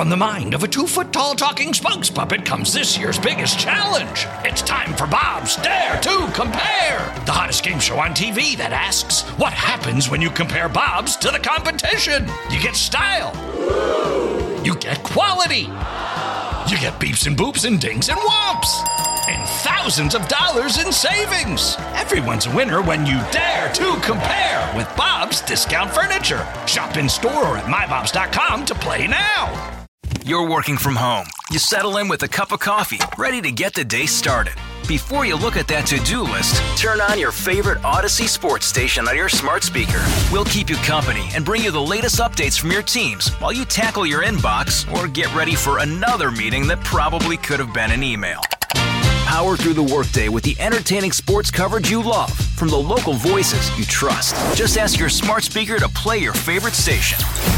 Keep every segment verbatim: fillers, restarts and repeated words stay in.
From the mind of a two-foot-tall talking spokes puppet comes this year's biggest challenge. It's time for Bob's Dare to Compare, the hottest game show on T V that asks, what happens when you compare Bob's to the competition? You get style. You get quality. You get beeps and boops and dings and whomps. And thousands of dollars in savings. Everyone's a winner when you dare to compare with Bob's Discount Furniture. Shop in store or at my bobs dot com to play now. You're working from home. You settle in with a cup of coffee, ready to get the day started. Before you look at that to-do list, turn on your favorite Odyssey sports station on your smart speaker. We'll keep you company and bring you the latest updates from your teams while you tackle your inbox or get ready for another meeting that probably could have been an email. Power through the workday with the entertaining sports coverage you love from the local voices you trust. Just ask your smart speaker to play your favorite station.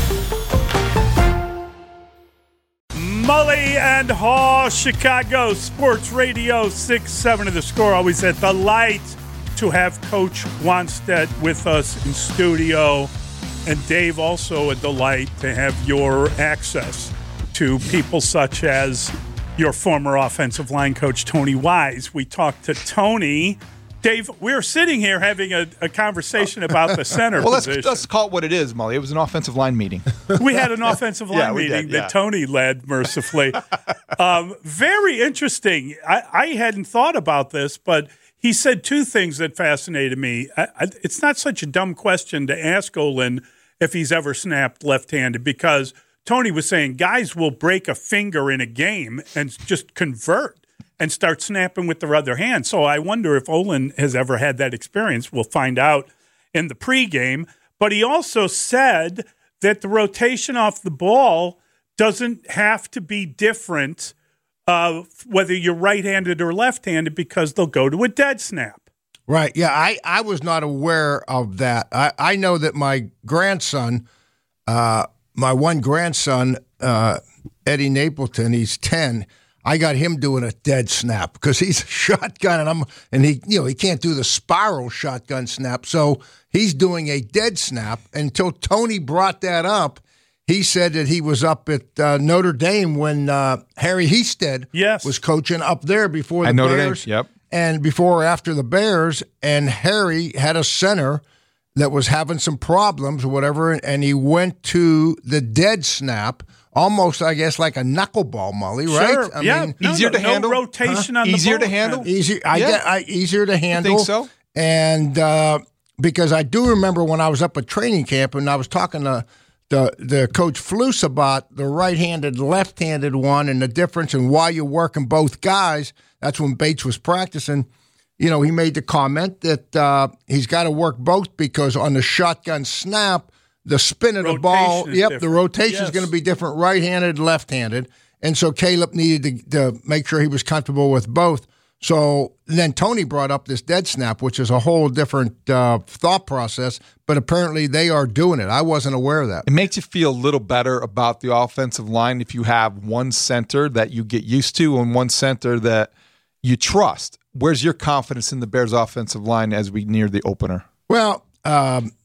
Mully and Haw, Chicago Sports Radio six seven of the Score. Always a delight to have Coach Wannstedt with us in studio. And Dave, also a delight to have your access to people such as your former offensive line coach, Tony Wise. We talked to Tony. Dave, we were sitting here having a, a conversation about the center well, position. Let's, let's call it what it is, Mully. It was an offensive line meeting. We had an offensive line yeah, meeting did, yeah. that Tony led mercifully. um, very interesting. I, I hadn't thought about this, but he said two things that fascinated me. I, I, it's not such a dumb question to ask Olin if he's ever snapped left-handed, because Tony was saying guys will break a finger in a game and just convert and start snapping with their other hand. So I wonder if Olin has ever had that experience. We'll find out in the pregame. But he also said that the rotation off the ball doesn't have to be different uh, whether you're right-handed or left-handed, because they'll go to a dead snap. Right, yeah, I, I was not aware of that. I, I know that my grandson, uh, my one grandson, uh, Eddie Napleton, he's ten, I got him doing a dead snap because he's a shotgun, and I'm and he you know he can't do the spiral shotgun snap, so he's doing a dead snap. Until Tony brought that up, he said that he was up at uh, Notre Dame when uh, Harry Hested yes. was coaching up there before the at Notre Bears, Dame. Yep, and before or after the Bears, and Harry had a center that was having some problems or whatever, and he went to the dead snap. Almost, I guess, like a knuckleball, Mully, right? Sure. I yeah. mean, no, easier no, to no handle. rotation huh? on the easier ball. to handle. Easier, I yeah. get, I, easier to handle. You think so? And uh, because I do remember when I was up at training camp and I was talking to the the coach Flus about the right-handed, left-handed one and the difference and why you're working both guys. That's when Bates was practicing. You know, he made the comment that uh, he's got to work both because on the shotgun snap, the spin of the Rotation ball, is yep, different. the rotation is Yes. going to be different, right-handed, left-handed. And so Caleb needed to, to make sure he was comfortable with both. So then Tony brought up this dead snap, which is a whole different uh, thought process, but apparently they are doing it. I wasn't aware of that. It makes you feel a little better about the offensive line if you have one center that you get used to and one center that you trust. Where's your confidence in the Bears' offensive line as we near the opener? Well, um,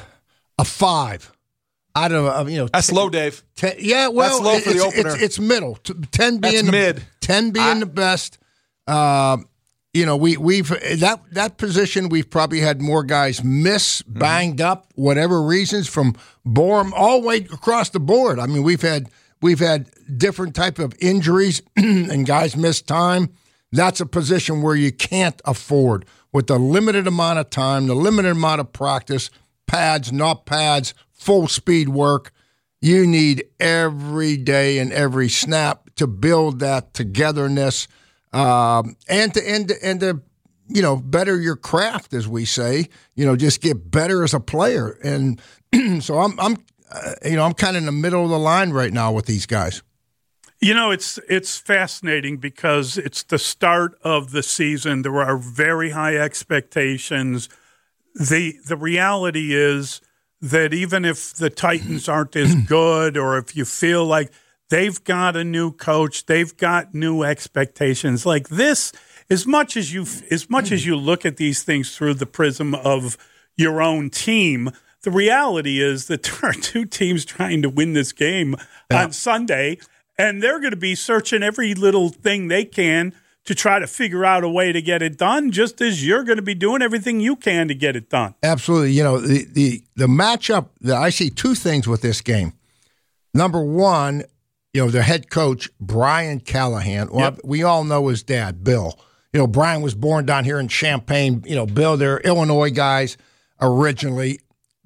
a five out of uh, you know That's ten, low, Dave. ten, yeah, well, That's low for it's, the opener. It's, it's middle. T- ten being That's the, mid. Ten being I, the best. Uh, you know, we we've that that position we've probably had more guys miss, banged mm-hmm. up, whatever reasons from Borum all the way across the board. I mean, we've had we've had different type of injuries and guys miss time. That's a position where you can't afford with the limited amount of time, the limited amount of practice. Pads, not pads, full speed work. You need every day and every snap to build that togetherness, um, and to and and to you know better your craft, as we say. You know, just get better as a player. And so I'm I'm uh, you know I'm kind of in the middle of the line right now with these guys. You know, it's it's fascinating because it's the start of the season. There are very high expectations. The the reality is that even if the Titans aren't as good, or if you feel like they've got a new coach, they've got new expectations, like this, as much as you as much as you look at these things through the prism of your own team, the reality is that there are two teams trying to win this game yeah. on Sunday, and they're going to be searching every little thing they can to try to figure out a way to get it done, just as you're going to be doing everything you can to get it done. Absolutely. You know, the the, the matchup, I see two things with this game. Number one, you know, the head coach, Brian Callahan. Well, Yep. we all know his dad, Bill. You know, Brian was born down here in Champaign. You know, Bill, they're Illinois guys originally.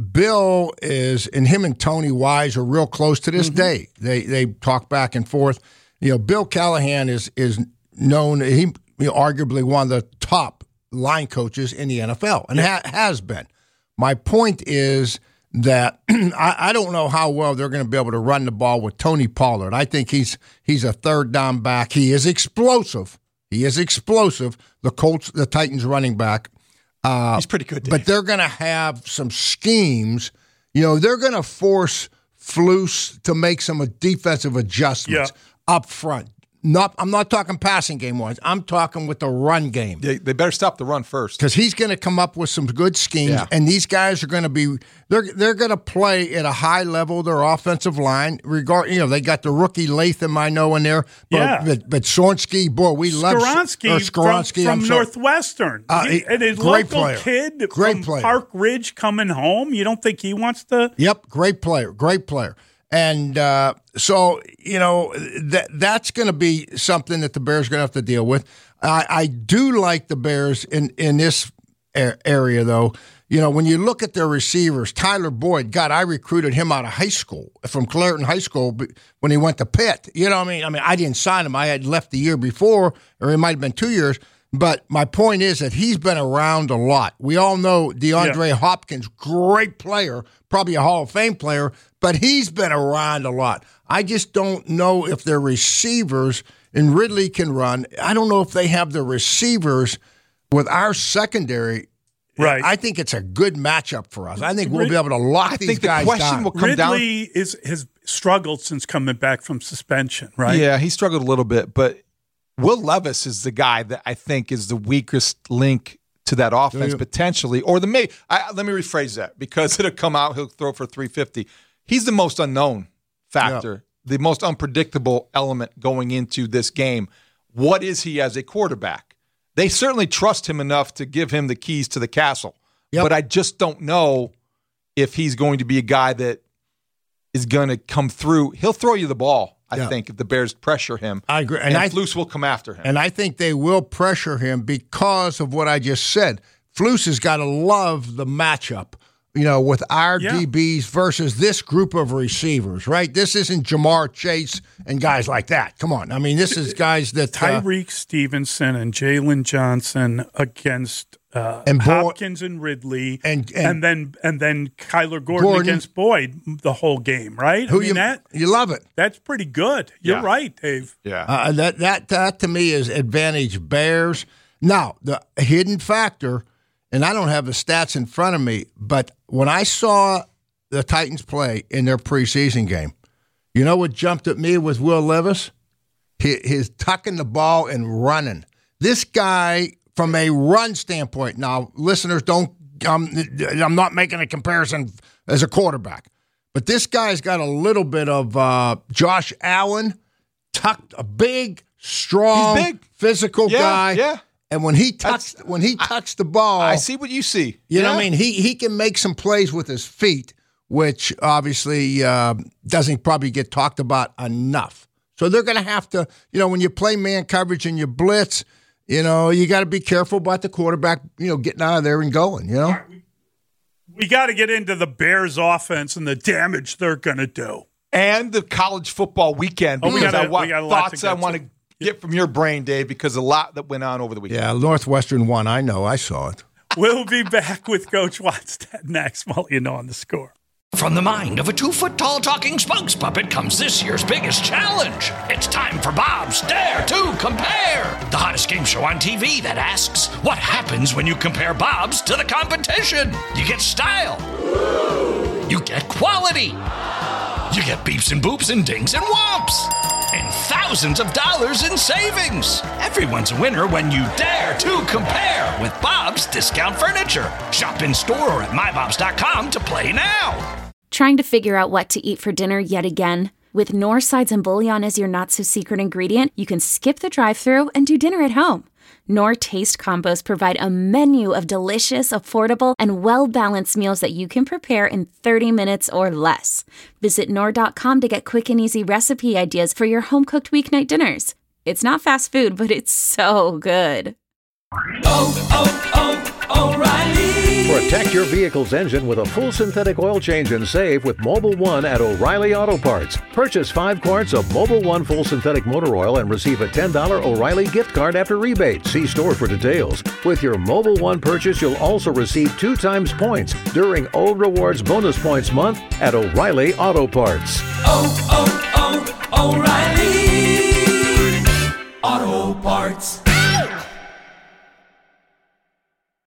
Bill is, and him and Tony Wise are real close to this mm-hmm. day. They they talk back and forth. You know, Bill Callahan is is known, he you know, arguably one of the top line coaches in the N F L, and ha- has been. My point is that I, I don't know how well they're going to be able to run the ball with Tony Pollard. I think he's he's a third down back. He is explosive. He is explosive. The Colts, the Titans running back. Uh, he's pretty good, Dave. But they're going to have some schemes. You know, they're going to force Flus to make some defensive adjustments yeah. up front. Not, I'm not talking passing game wise. I'm talking with the run game. They, they better stop the run first, because he's going to come up with some good schemes, yeah. and these guys are going to be they're they're going to play at a high level. Their offensive line, regard you know, they got the rookie Latham I know in there, but yeah. but, but Sornsky, boy, we love Skoronsky, or Skoronsky from, from sorry. Northwestern, uh, he, and his great local player. kid great from player. Park Ridge coming home. You don't think he wants to? Yep, great player, great player. And uh, so, you know, that that's going to be something that the Bears are going to have to deal with. I, I do like the Bears in, in this area, though. You know, when you look at their receivers, Tyler Boyd, God, I recruited him out of high school, from Clareton High School when he went to Pitt. You know what I mean? I mean, I didn't sign him. I had left the year before, or it might have been two years. But my point is that he's been around a lot. We all know DeAndre yeah. Hopkins, great player, probably a Hall of Fame player, but he's been around a lot. I just don't know if their receivers, and Ridley can run, I don't know if they have the receivers with our secondary. Right. I think it's a good matchup for us. I think we'll be able to lock I these think the guys question down. will come Ridley down. is has struggled since coming back from suspension, right? Yeah, he struggled a little bit, but Will Levis is the guy that I think is the weakest link to that offense potentially, or the may. I, let me rephrase that, because it'll come out. He'll throw for three fifty. He's the most unknown factor, yeah. the most unpredictable element going into this game. What is he as a quarterback? They certainly trust him enough to give him the keys to the castle, yep. but I just don't know if he's going to be a guy that is going to come through. He'll throw you the ball. I yeah. think if the Bears pressure him, I agree, and, and I, Flus will come after him. And I think they will pressure him because of what I just said. Flus has got to love the matchup, you know, with our yeah. D Bs versus this group of receivers, right? This isn't Jamar Chase and guys like that. Come on, I mean, this is guys that uh, Tyreek Stevenson and Jalen Johnson against uh, and Boy, Hopkins and Ridley, and, and and then and then Kyler Gordon, Gordon against Boyd the whole game, right? Who I mean, you that you love it? That's pretty good. You're yeah. right, Dave. Yeah, uh, that that that to me is advantage Bears. Now the hidden factor, and I don't have the stats in front of me, but when I saw the Titans play in their preseason game, you know what jumped at me with Will Levis? His, his tucking the ball and running. This guy, from a run standpoint, now listeners don't, um, I'm not making a comparison as a quarterback, but this guy's got a little bit of uh, Josh Allen, tucked, a big, strong, He's big. physical yeah, guy. Yeah. And when he tucks, That's, when he tucks the ball, I see what you see. You yeah. know what I mean? He he can make some plays with his feet, which obviously uh, doesn't probably get talked about enough. So they're going to have to, you know, when you play man coverage and you blitz, you know, you got to be careful about the quarterback, you know, getting out of there and going, you know? Right, we we got to get into the Bears offense and the damage they're going to do. And the college football weekend, because oh, we gotta, I want we got a lot thoughts to I want to get from your brain, Dave, because a lot that went on over the weekend. Yeah, Northwestern won. I know. I saw it. We'll be back with Coach Watstad next while you know on the score. From the mind of a two-foot-tall talking spokes puppet comes this year's biggest challenge. It's time for Bob's Dare to Compare, the hottest game show on T V that asks, what happens when you compare Bob's to the competition? You get style. You get quality. You get beeps and boops and dings and whomps. And thousands thousands of dollars in savings. Everyone's a winner when you dare to compare with Bob's Discount Furniture. Shop in store or at my bobs dot com to play now. Trying to figure out what to eat for dinner yet again? With Knorr sides and bouillon as your not-so-secret ingredient, you can skip the drive-thru and do dinner at home. Knorr Taste Combos provide a menu of delicious, affordable, and well-balanced meals that you can prepare in thirty minutes or less. Visit Knorr dot com to get quick and easy recipe ideas for your home-cooked weeknight dinners. It's not fast food, but it's so good. Oh, oh, oh, O'Reilly! Protect your vehicle's engine with a full synthetic oil change and save with Mobil one at O'Reilly Auto Parts. Purchase five quarts of Mobil one full synthetic motor oil and receive a ten dollars O'Reilly gift card after rebate. See store for details. With your Mobil one purchase, you'll also receive two times points during O Rewards Bonus Points Month at O'Reilly Auto Parts. Oh, oh, oh, O'Reilly Auto Parts.